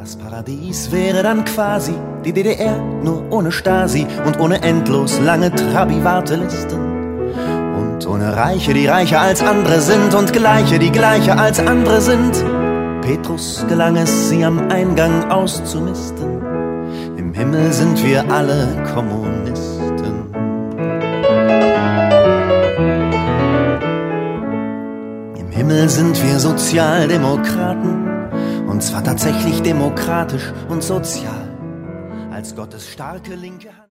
Das Paradies wäre dann quasi die DDR, nur ohne Stasi und ohne endlos lange Trabi-Wartelisten. Und ohne Reiche, die reicher als andere sind und Gleiche, die gleicher als andere sind. Petrus gelang es, sie am Eingang auszumisten. Im Himmel sind wir alle Kommunisten. Im Himmel sind wir Sozialdemokraten. Und zwar tatsächlich demokratisch und sozial, als Gottes starke linke Hand.